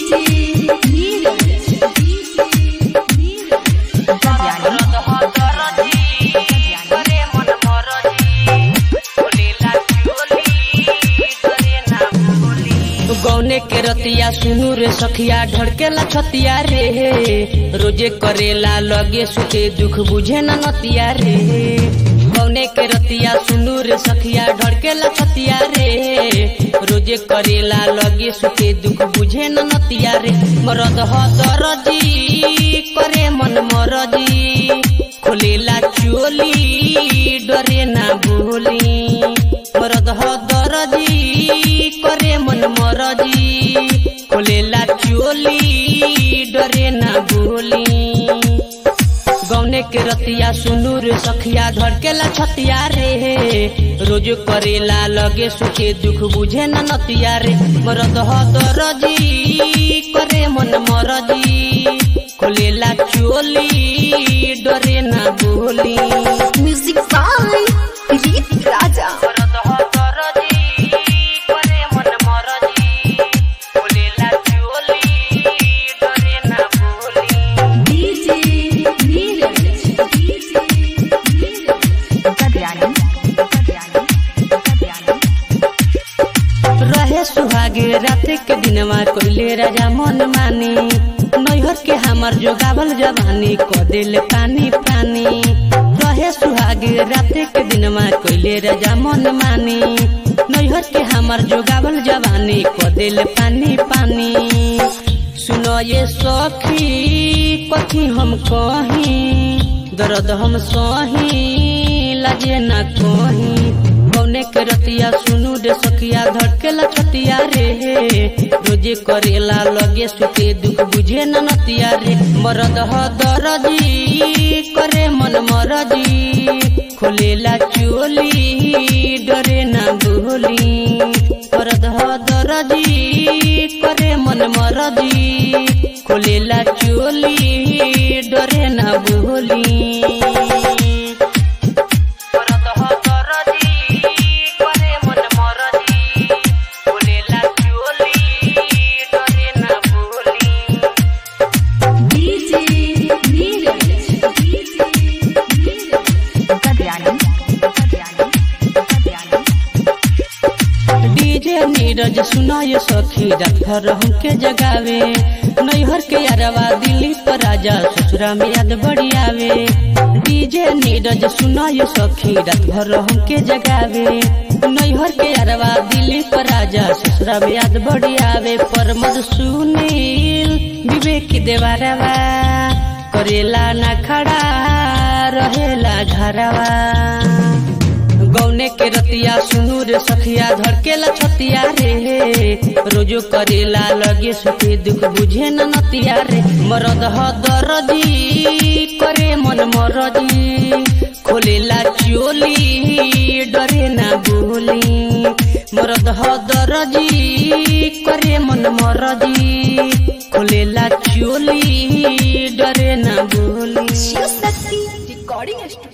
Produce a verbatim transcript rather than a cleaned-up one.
DJ Neeraj गौने के रतिया सुनू रे सखिया ढड़केला छतिया रे रोजे करेला लगे सुते दुख बुझे न नतिया रे गौने के रतिया सुनू रे सखिया ढड़केला छतिया रे रोजे करेला लगे सुते दुख बुझे न नतिया रे मरद ह दरजी करे मन मरजी खोलेला चोली डरे ना बोली मरद ह दरजी करे मन मरजी खोलेला चोली डरे ना बोली गौने के रतिया सुनू रे सखिया धड़केला छतिया रे रोज करेला लगे सुखे दुख बुझे न नतिया रे मरद ह दरजी करे मन मरजी खोलेला चोली डरे ना बोली म्यूजिक बाय रीत राजा सुहागे रात के दिनवा कोइले राजा मन मानी नैहर के हमार जो गावल जवानी को दिल पानी पानी रहे सुहागे रात के दिनवा कोइले राजा मन मानी नैहर के हमार जो गावल जवानी को दिल पानी पानी सुनो ये सखी कथी हम कहीं दर्द हम सही लजे न कहीं गौने के रतिया सुनू रे सखिया धड़केला छतिया रे रोजे करेला लगे सुते दुख बुझे न नतिया रे मरद ह दरजी करे मन मरजी खोलेला चोली डरे ना बोली मरद ह दरजी करे मन मरजी खोलेला चोली डरे ना बोली नीरज सुनाय सखी डॉक्टर हमके जगावे नैहर के यारवा दिल्ली पर राजा ससुरा में याद बड़ी आवे डीजे नीरज सुनाय सखी डॉक्टर हमके जगावे नैहर के यारवा दिल्ली पर राजा ससुरा में याद बड़ी आवे परमद सुनील विवेक देवारवा करेला ना खड़ा रहेला घरवा गौने के रतिया सुनू रे सखिया धड़केला छतिया रे रोजो करेला लगे सुखे दुख बुझे न नतिया रे मरद ह दरजी करे मन मरजी खोलेला चोली डरे ना बोली मरद ह दरजी करे मन मरजी खोलेला चोली डरे ना बोली शिव शक्ति रिकॉर्डिंग